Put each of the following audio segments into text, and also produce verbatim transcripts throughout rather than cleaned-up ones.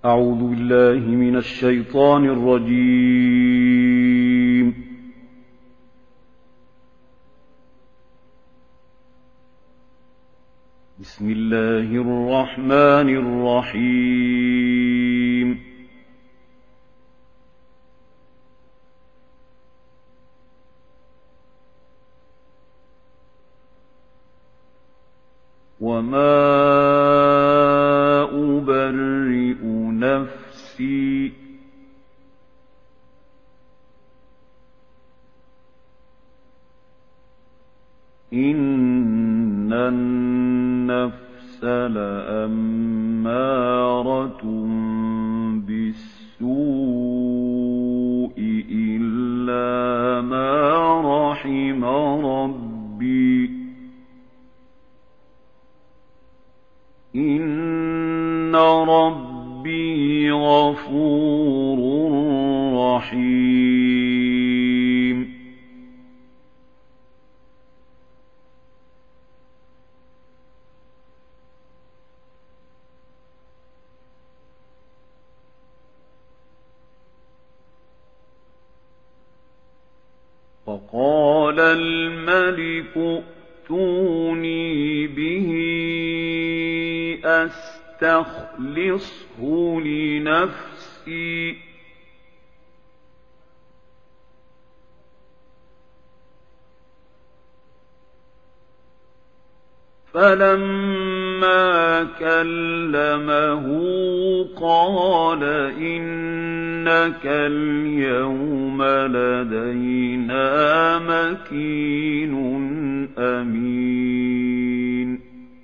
أعوذ بالله من الشيطان الرجيم. بسم الله الرحمن الرحيم. وما أبرئ نفسي إن النفس لأمارة بالسوء إلا ما رحم ربي إن ربي غفور رحيم. فقال الملك ائتوني به أستخلصه لنفسي فلما كلمه قال إنك اليوم لدينا مكين أمين.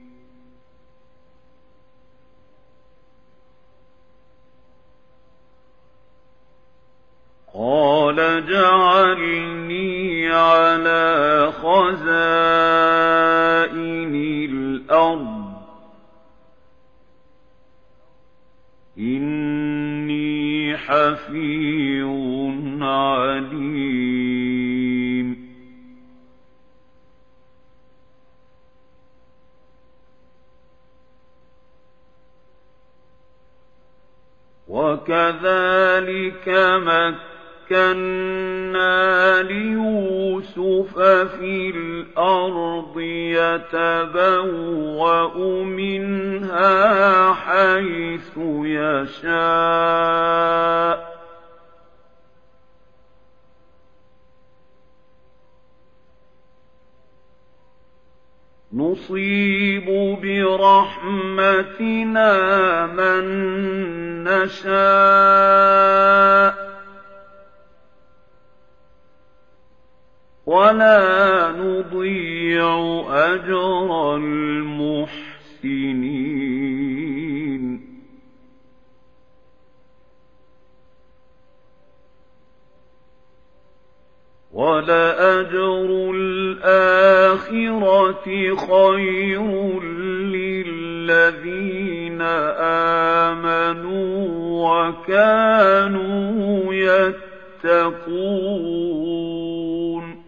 قال اجعلني على خزائن الأرض إني حفيظ عليم. وكذلك مكنا ليوسف في الأرض يتبوأ منها حيث يشاء نصيب برحمتنا من نشاء ولا نضيع أجر المحسنين. وَلَأَجْرُ الْآخِرَةِ خَيْرٌ لِّلَّذِينَ آمَنُوا وَكَانُوا يَتَّقُونَ.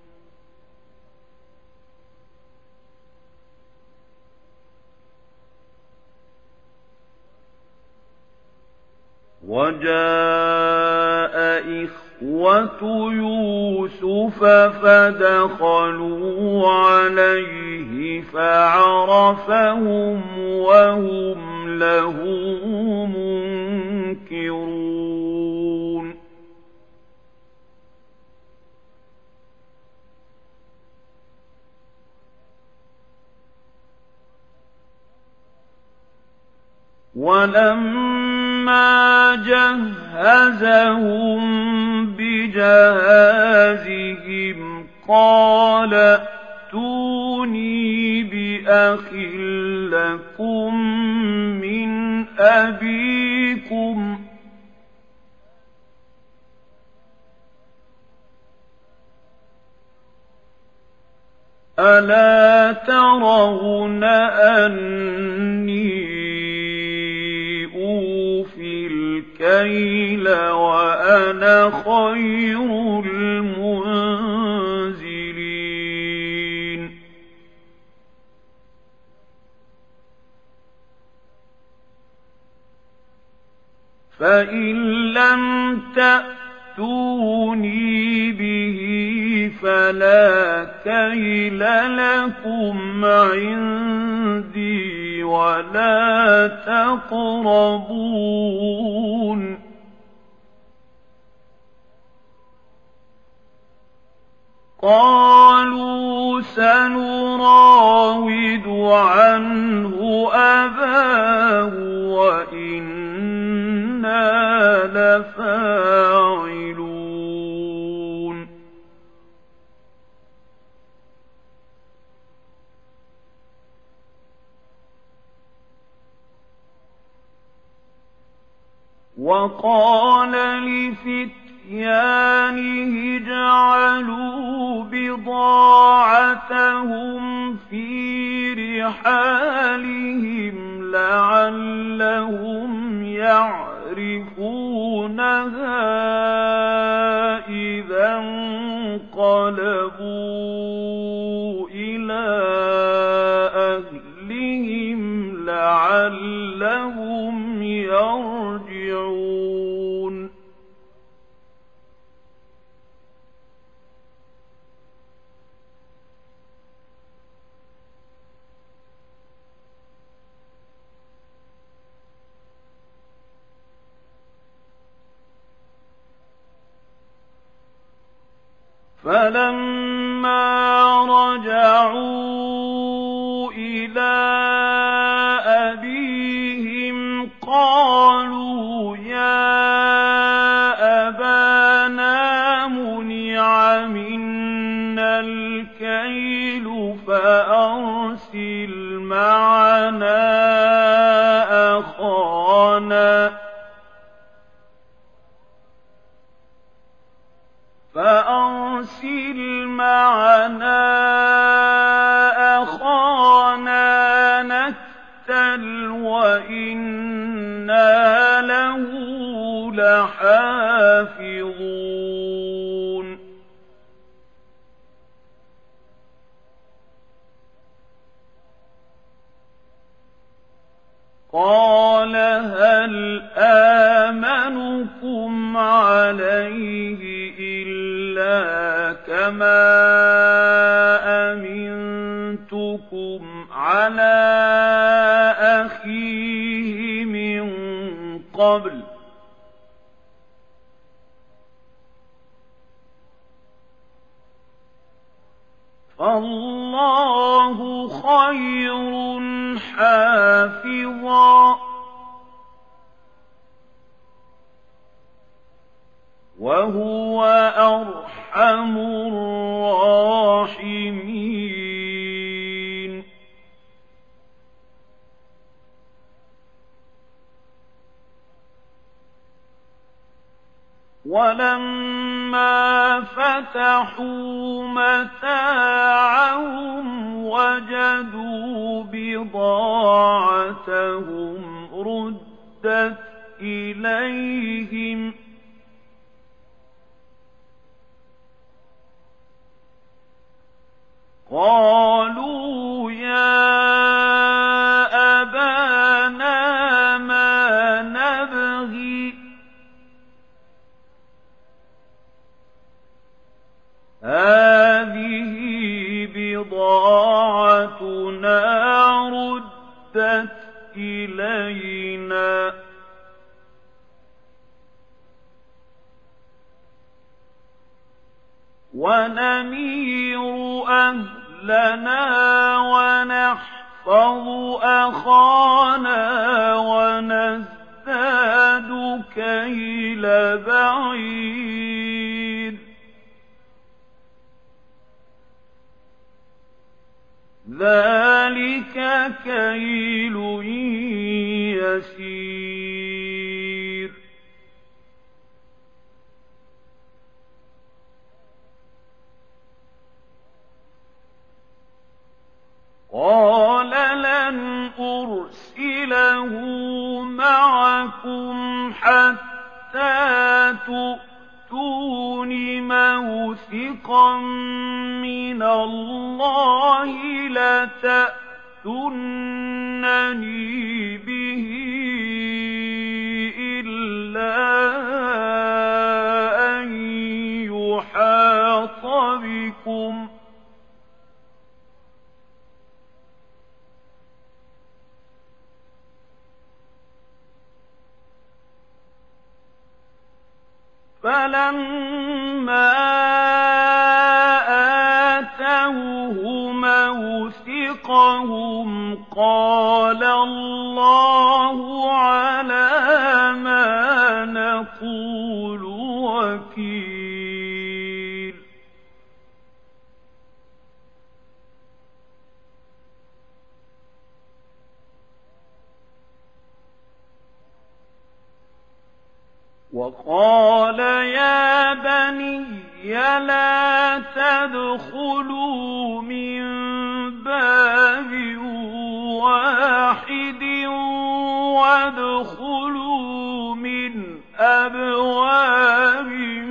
وَجَاءَ إِخْوَةُ يُوسُفَ فَدَخَلُوا عَلَيْهِ فَعَرَفَهُمْ وَهُمْ لَهُ مُنكِرُونَ. وَلَمَّا جَهَّزَهُم بِجَهَازِهِمْ قَالَ ائْتُونِي بِأَخٍ لَّكُم مِّنْ أَبِيكُمْ أَلَا تَرَوْنَ أَنِّي أُوفِي الْكَيْلَ وَأَنَا خَيْرُ الْمُنزِلِينَ. فإن لم تأتوني به فلا كيل لكم عندي ولا تقربون قالوا سنراود عنه أباه وإنا لفاعلون وقال لفتيانه اجعلوا بضاعتهم في رحالهم لعلهم يعرفونها إذا انقلبوا إلى أهلهم لعلهم يرجعون فلما رجعوا إلى أبيهم قالوا يا أبانا منع منا الكيل فأرسل معنا أخانا فأرسل معنا أخانا نكتل وإنا له لحافظون قال هل آمنكم عليه إلا كما أمنتكم على أخيه من قبل فالله خير حافظا وهو أرحم الراحمين ولما فتحوا متاعهم وجدوا بضاعتهم ردت إليهم قالوا يا أبانا ما نبغي هذه بضاعتنا ردت إلينا ونمير أهلنا ونحفظ أخانا ونزداد كيل بعير ذلك كيل يسير قال لن أرسله معكم حتى تؤتون موثقا من الله لتأتونني به إلا فَلَمَّا آتَوْهُ مَوْثِقَهُمْ قَالَ اللَّهُ عَلَىٰ مَا نَقُولُ وَكِيلٌ. وَقَالَ يَا بَنِيَّ لَا تَدْخُلُوا مِن بَابٍ وَاحِدٍ وَادْخُلُوا مِنْ أَبْوَابٍ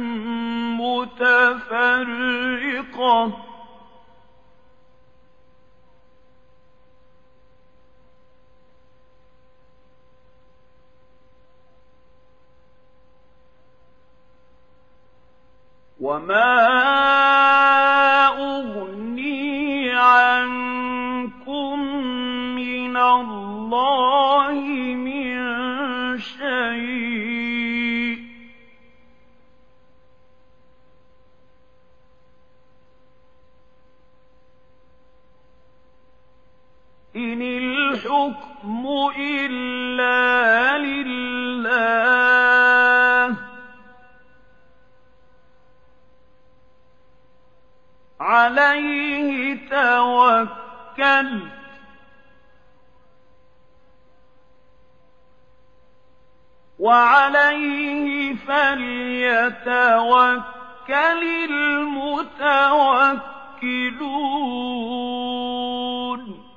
مُّتَفَرِّقَةٍ ۖ وَمَا أُغْنِي عَنكُم مِّنَ اللَّهِ مِن شَيْءٍ ۖ إِنِ الْحُكْمُ إِلَّا لِلَّهِ ۖ عَلَيْهِ تَوَكَّلْتُ وَعَلَيْهِ فَلْيَتَوَكَّلِ الْمُتَوَكِّلُونَ.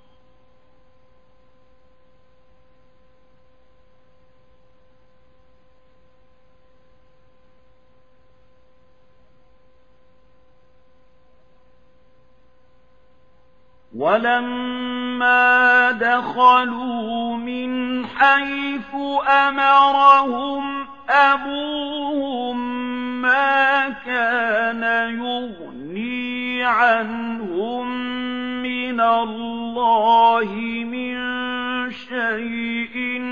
وَلَمَّا دَخَلُوا مِنْ حَيْثُ أَمَرَهُمْ أَبُوهُم مَّا كَانَ يُغْنِي عَنْهُم مِّنَ اللَّهِ مِن شَيْءٍ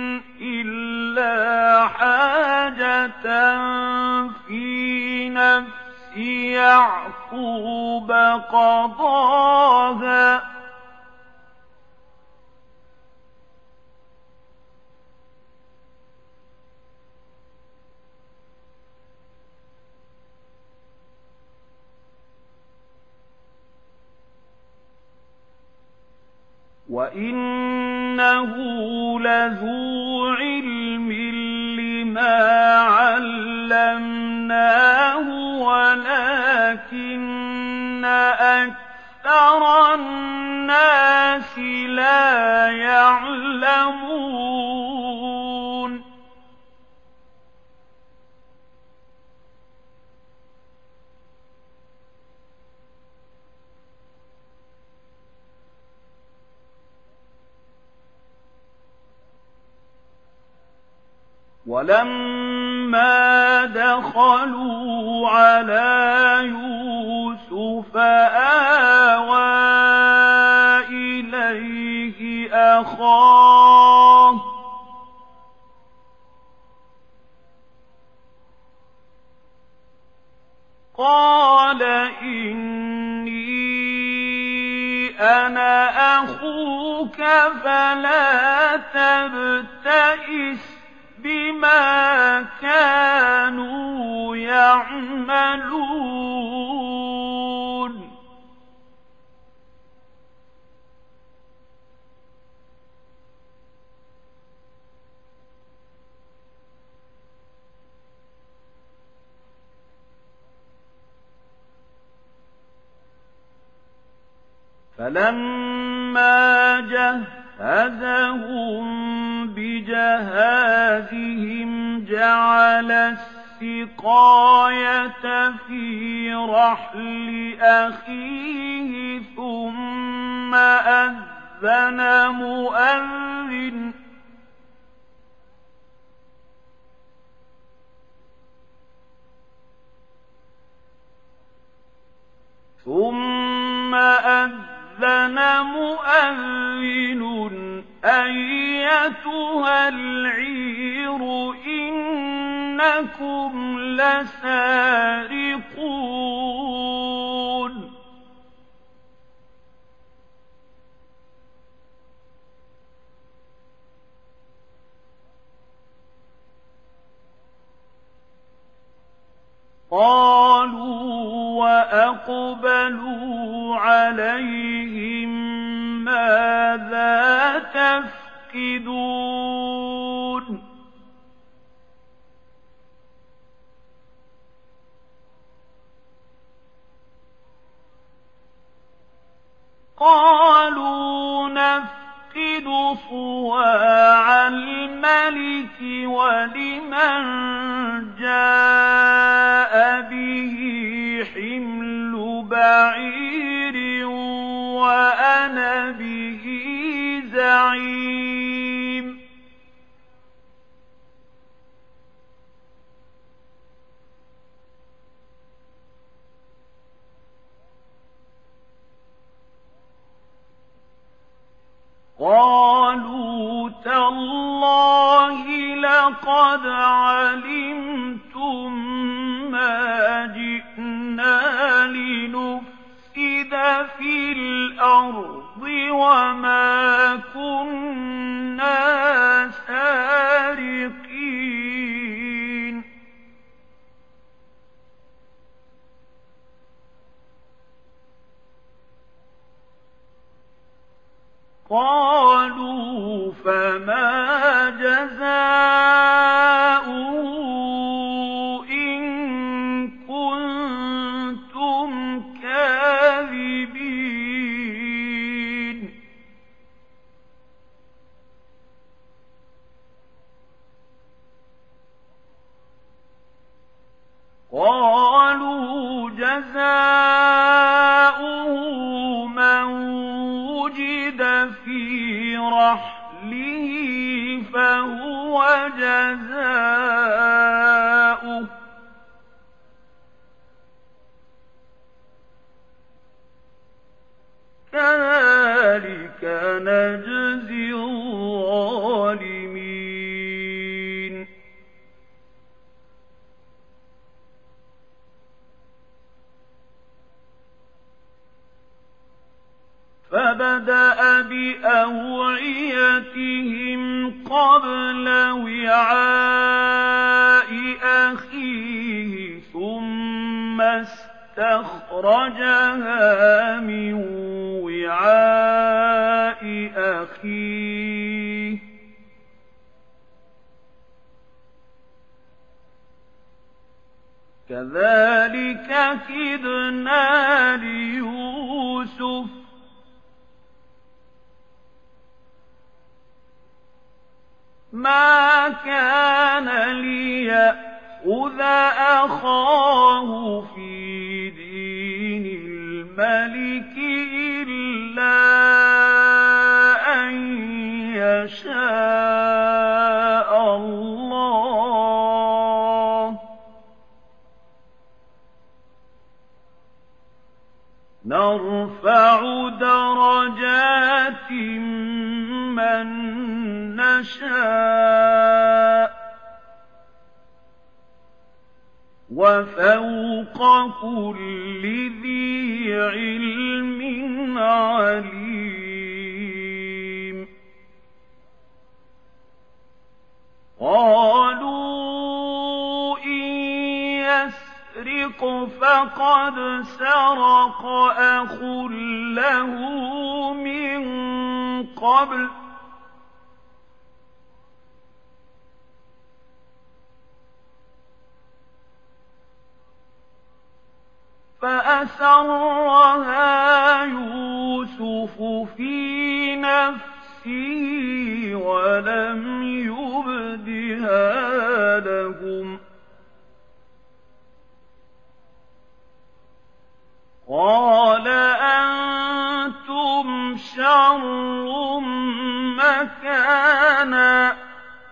إِلَّا حَاجَةً فِي نَفْسِ يَعْقُوبَ قَضَاهَا وَإِنَّهُ لَذُو عِلْمٍ لِّمَا عَلَّمْنَاهُ وَلَٰكِنَّ أَكْثَرَ النَّاسِ لَا يَعْلَمُونَ. وَلَمَّا دَخَلُوا عَلَىٰ يُوسُفَ آوَىٰ إِلَيْهِ أَخَاهُ قَالَ إِنِّي أَنَا أَخُوكَ فَلَا تَبْتَئِسْ بِمَا كَانُوا يَعْمَلُونَ. فَلَمَّا جَهَّزَهُم بِجَهَازِهِمْ جَعَلَ السِّقَايَةَ فِي رَحْلِ أَخِيهِ ثُمَّ أَذَّنَ مُؤَذِّنٌ ثُمَّ أَذَّنَ مُؤَذِّنٌ أَيَّتُهَا الْعِيرُ إِنَّكُمْ إِنَّكُمْ لَسَارِقُونَ قَالُوا وَأَقْبَلُوا عَلَيْهِم مَّاذَا تَفْقِدُونَ قَالُوا نَفْقِدُ صُوَاعَ الْمَلِكِ وَلِمَن جَاءَ بِهِ حِمْلُ بَعِيرٍ وَأَنَا بِهِ زَعِيمٌ قَالُوا تَاللَّهِ لَقَدْ عَلِمْتُم مَّا جِئْنَا لِنُفْسِدَ فِي الْأَرْضِ وَمَا كُنَّا سَارِقِينَ قَالُوا فَمَا جَزَاؤُهُ إِن كُنتُمْ كَاذِبِينَ قَالُوا جَزَاؤُهُ مَن وُجِدَ فِي رَحْلِهِ فَهُوَ جَزَاؤُهُ ۚ كَذَٰلِكَ نَجْزِي الظَّالِمِينَ فَبَدَأَ بِأَوْعِيَتِهِمْ قَبْلَ وِعَاءِ أَخِيهِ ثُمَّ اسْتَخْرَجَهَا مِن وِعَاءِ أَخِيهِ ۚ كَذَٰلِكَ كِدْنَا لِيُوسُفَ ۖ مَا كَانَ لِيَأْخُذَ أَخَاهُ فِي دِينِ الْمَلِكِ إِلَّا أَن يَشَاءَ اللَّهُ ۚ نَرْفَعُ دَرَجَاتٍ مَّن نَّشَاءُ ۗ وَفَوْقَ كُلِّ ذِي عِلْمٍ عَلِيمٌ قَالُوا إِن يَسْرِقْ فَقَدْ سَرَقَ أَخٌ لَّهُ مِن قَبْلُ ۚ فَأَسَرَّهَا يُوسُفُ فِي نَفْسِهِ وَلَمْ يُبْدِهَا لَهُمْ ۚ قَالَ أَنتُمْ شَرٌّ مَّكَانًا ۖ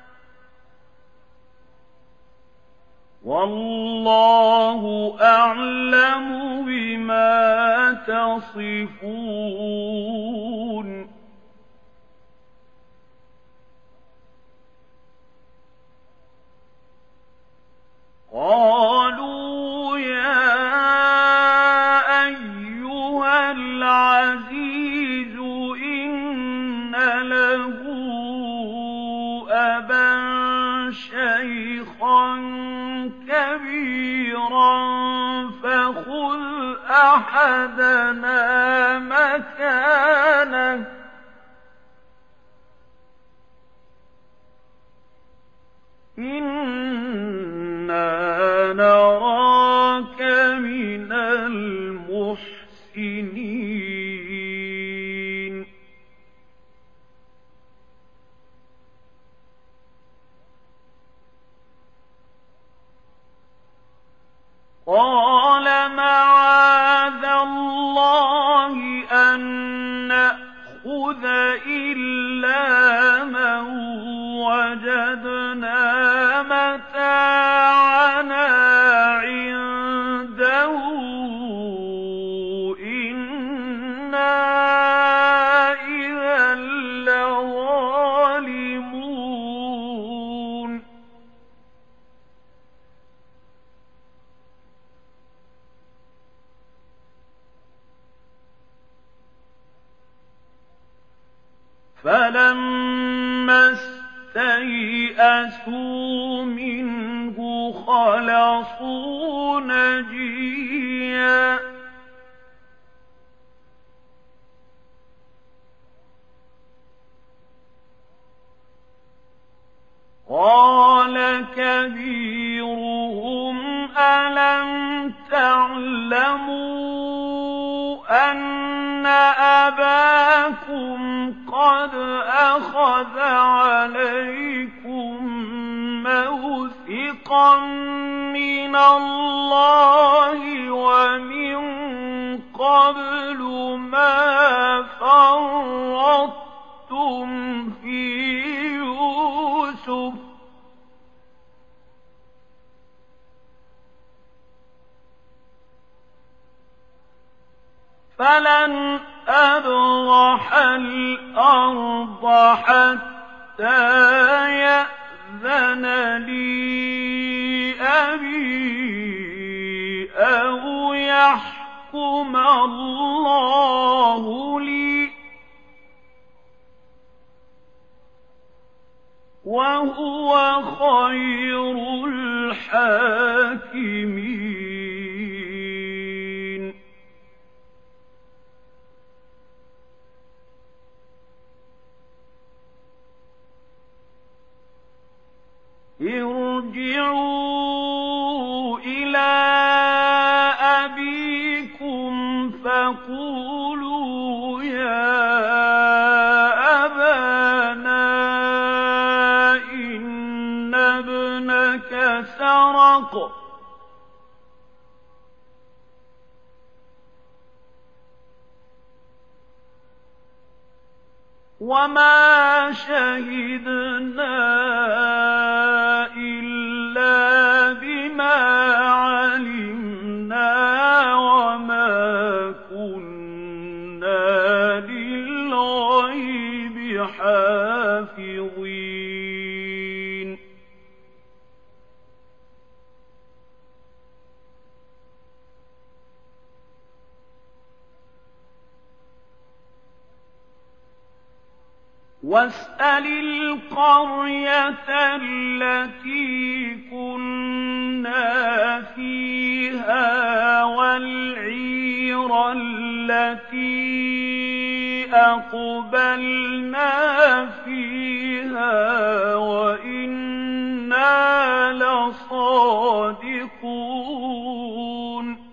وَاللَّهُ أَعْلَمُ بِمَا تَصِفُونَ شيخا كبيرا فخذ أحدنا مكانه إنا نراك من المحسنين قال معاذ الله أن نأخذ إلا من وجدنا متاعنا عنده إنا إذا لظالمون فلما استيئسوا منه خلصوا نجيا قال كبيرهم ألم تعلموا أن أباكم قد أخذ عليكم موثقا من الله ومن قبل ما فرطتم في يوسف فلن أبرح الأرض حتى يأذن لي أبي أو يحكم الله لي وهو خير الحاكمين ارجعوا إلى أبيكم فقولوا يا أبانا إن ابنك سرق وما شهدنا إلا بما علمنا وما كنا للغيب حافظين واسأل القرية التي كنا فيها والعير التي أقبلنا فيها وإنا لصادقون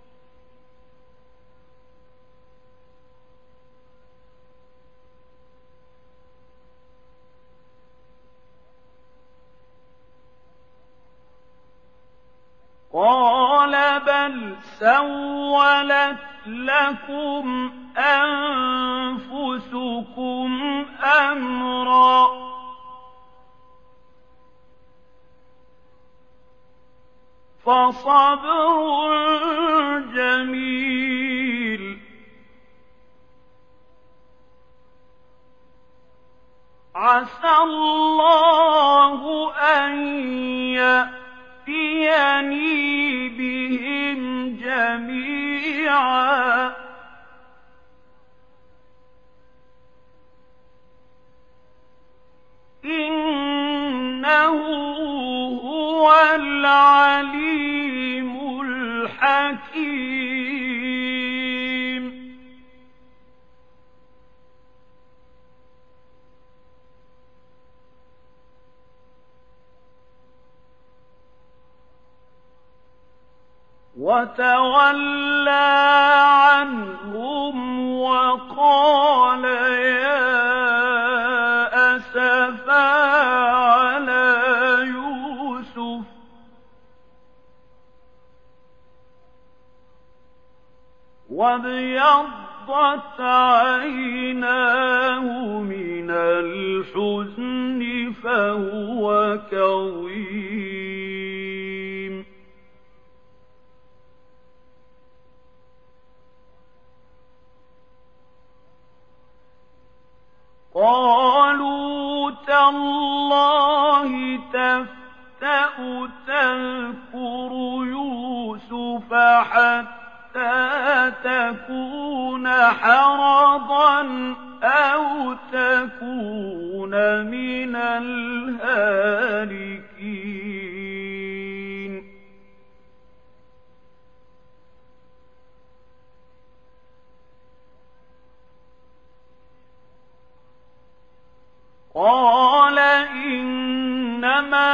قال بل سولت لكم أنفسكم أمرا فصبر جميل عسى الله أن يأتيني بهم جميعا إنه الْعَلِيمُ الْحَكِيمُ وَتَوَلَّىٰ عَنْهُمْ وَقَالَ يَا أَسَفَىٰ عَلَىٰ يُوسُفَ وَابْيَضَّتْ عَيْنَاهُ مِنَ الْحُزْنِ فَهُوَ كَظِيمٌ قَالُوا تَاللَّهِ تَفْتَأُ تَذْكُرُ يُوسُفَ حَتَّىٰ تَكُونَ حَرَضًا أَوْ تَكُونَ مِنَ الْهَالِكِينَ قَالَ إِنَّمَا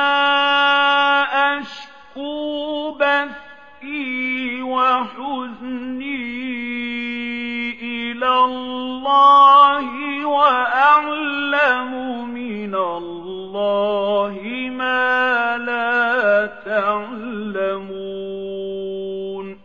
أَشْكُو بَثِّي وَحُزْنِي إِلَى اللَّهِ وَأَعْلَمُ مِنَ اللَّهِ مَا لَا تَعْلَمُونَ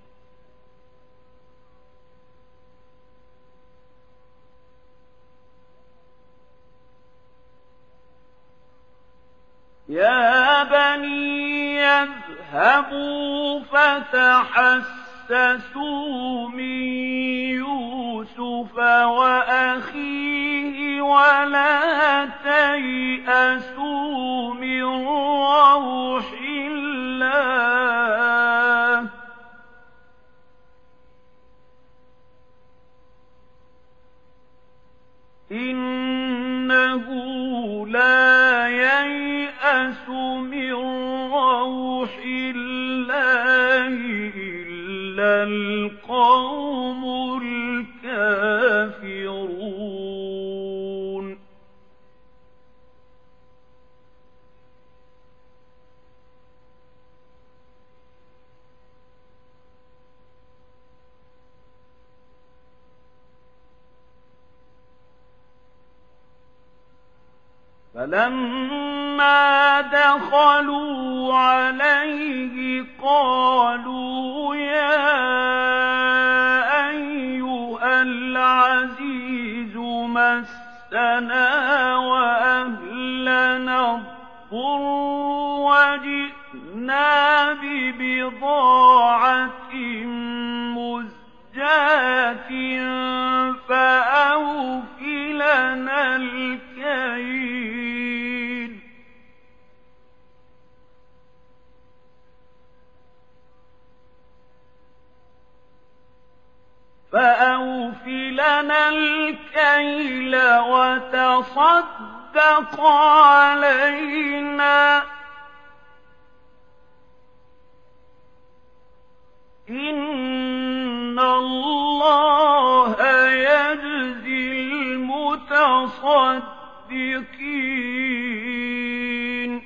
يَا بَنِيَّ اذْهَبُوا فَتَحَسَّسُوا مِن يُوسُفَ وَأَخِيهِ وَلَا تَيْأَسُوا مِن رَّوْحِ اللَّهِ ۖ إِنَّهُ لَا يَيْأَسُ مِن رَّوْحِ اللَّهِ إِلَّا الْقَوْمُ الْكَافِرُونَ فَلَمَّا دَخَلُوا عَلَيْهِ قَالُوا يَا أَيُّهَا الْعَزِيزُ مَسَّنَا وَأَهْلَنَا الضُّرُّ وَجِئْنَا بِبِضَاعَةٍ مُزْجَاةٍ فَأَوْفِ لَنَا الْكَيْلَ فَأَوْفِ لَنَا الْكَيْلَ وَتَصَدَّقْ عَلَيْنَا ۖ إِنَّ اللَّهَ يَجْزِي الْمُتَصَدِّقِينَ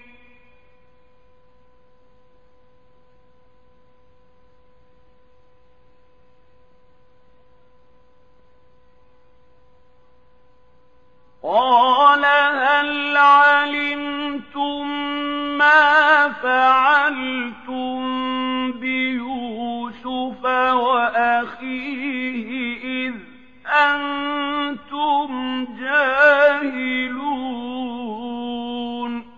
قَالَ هَلْ عَلِمْتُم مَّا فَعَلْتُم بِيُوسُفَ وَأَخِيهِ إِذْ أَنتُمْ جَاهِلُونَ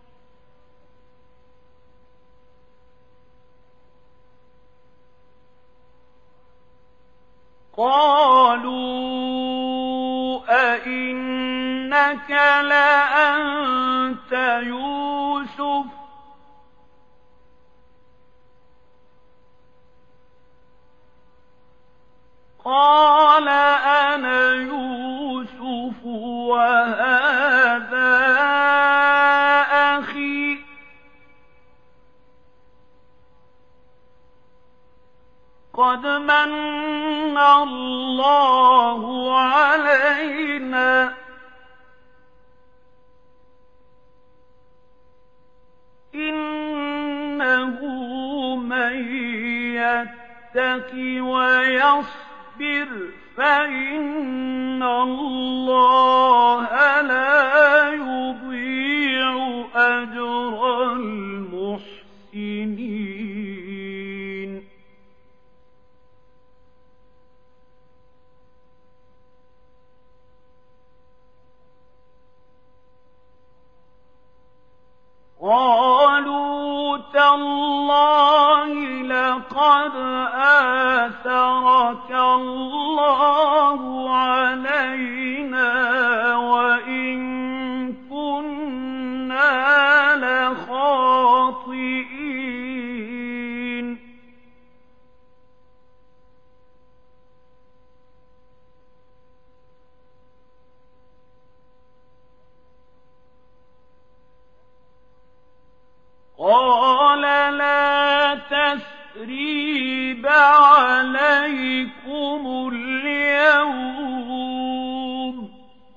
قَالُوا أَإِنَّكَ لَأَنتَ يُوسُفُ ۖ قَالَ أَنَا يُوسُفُ وَهَٰذَا أَخِي ۖ لقد مَنَّ اللَّهُ عَلَيْنَا إِنَّهُ مَن يَتَّقِ وَيَصْبِرْ فَإِنَّ اللَّهَ لَا يُضِيعُ أَجْرَ الْمُحْسِنِينَ قَالُوا تَاللَّهِ لَقَدْ آثَرَكَ اللَّهُ عَلَيْنَا وَإِن كُنَّا لَخَاطِئِينَ قَالَ لَا تَثْرِيبَ عَلَيْكُمُ الْيَوْمَ ۖ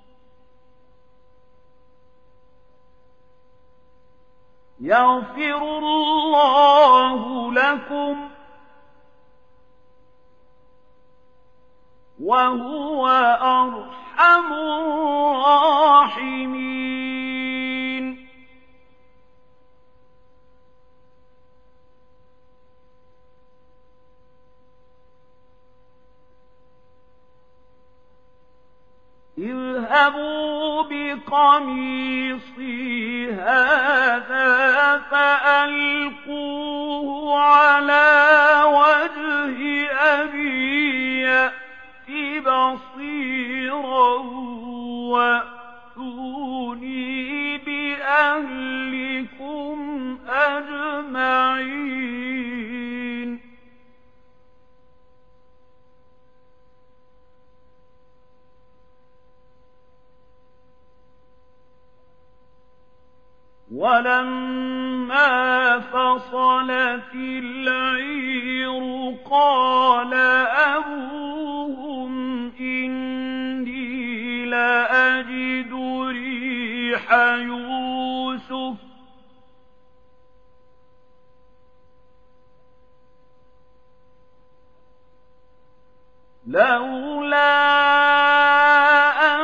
يَغْفِرُ اللَّهُ لَكُمْ ۖ وَهُوَ أَرْحَمُ الرَّاحِمِينَ اذْهَبُوا بِقَمِيصِي هَٰذَا فَأَلْقُوهُ عَلَىٰ وَجْهِ أَبِي يَأْتِ بَصِيرًا وَأْتُونِي بِأَهْلِكُمْ أَجْمَعِينَ وَلَمَّا فَصَلَتِ الْعِيرُ قَالَ أَبُوهُمْ إِنِّي لَأَجِدُ رِيحَ يُوسُفَ لَوْلَا أَن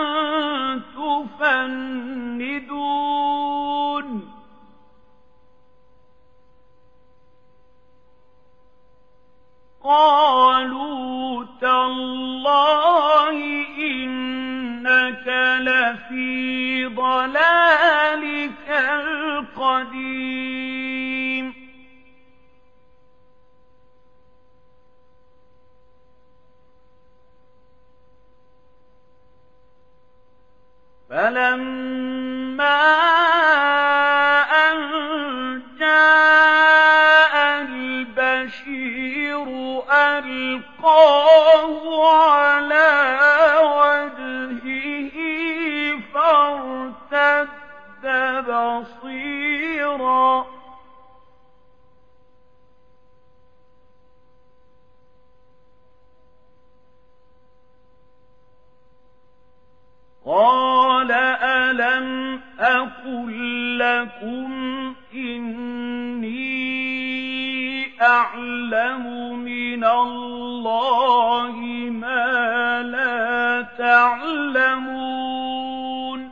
تُفَنِّدُونِ قَالُوا تَاللَّهِ إِنَّكَ لَفِي ضَلَالِكَ الْقَدِيمِ فَلَمَّا أَن جَاءَ الْبَشِيرُ أَلْقَاهُ عَلَىٰ وَجْهِهِ فَارْتَدَّ بَصِيرًا قَالَ أَلَمْ أَقُل لَّكُمْ إِنِّي أَعْلَمُ مِنَ اللَّهِ مَا لَا تَعْلَمُونَ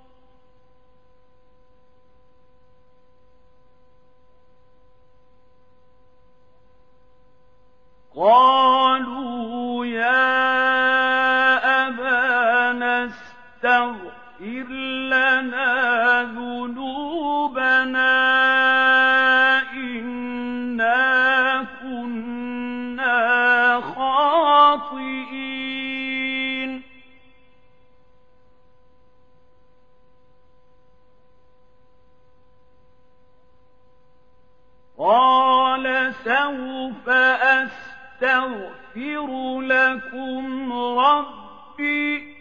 قَالُوا يَا أَبَانَا اسْتَغْفِرْ لَنَا ذُنُوبَنَا إِنَّا كُنَّا خَاطِئِينَ قَالَ سَوْفَ أَسْتَغْفِرُ لَكُمْ رَبِّي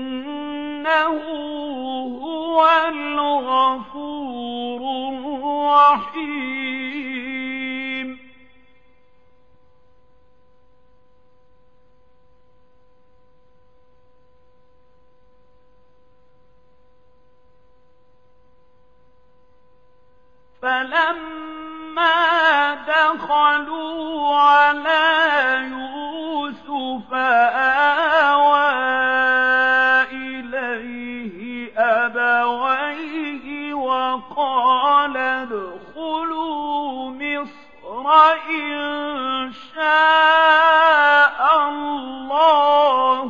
إِنَّهُ هُوَ الْغَفُورُ رحيم فلما دخلوا على يوسف آوى إليه أبويه وقال ادخلوا مصر إن شاء الله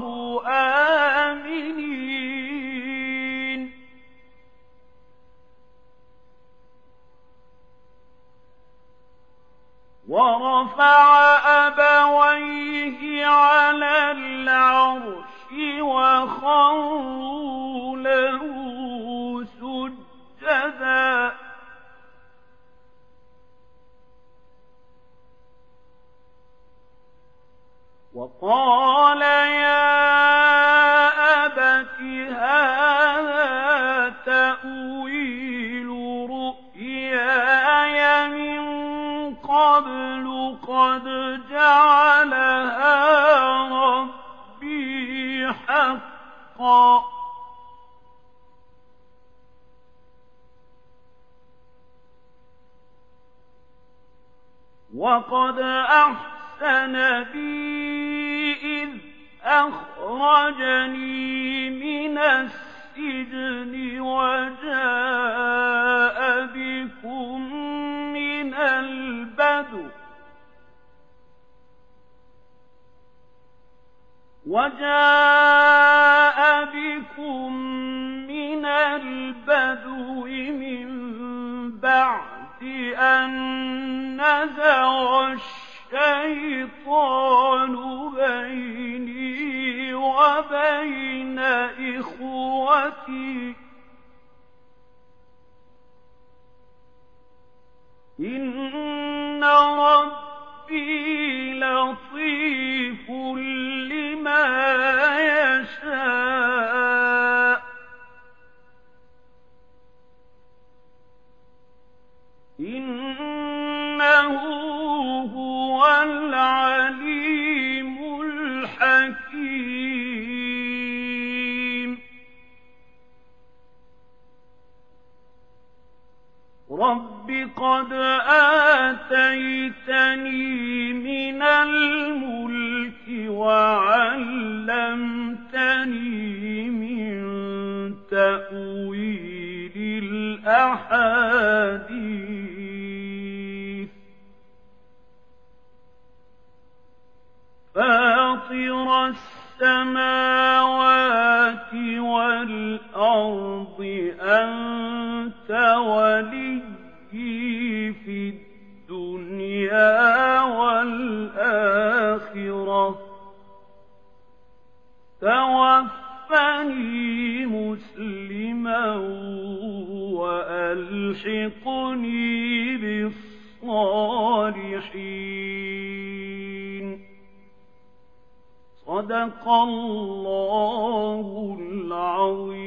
آمنين ورفع أبويه على العرش وخروا له سجدا وقال يا أبت هذا تأويل رؤياي من قبل قد جعلها ربي حقا وقد أحسن بي إذ أخرجني من السجن وجاء بكم من البدو وجاء بكم من البدو من بعد أن نزغ الشيطان بيني وبين إخوتي إن ربي لطيف لما يشاء إنه هو العليم الحكيم رب قد آتيتني من الملك وعلمتني من تأويل الأحاديث فاطر السماوات والأرض أنت ولي في الدنيا والآخرة توفني مسلما وألحقني بالصالحين صدق الله العظيم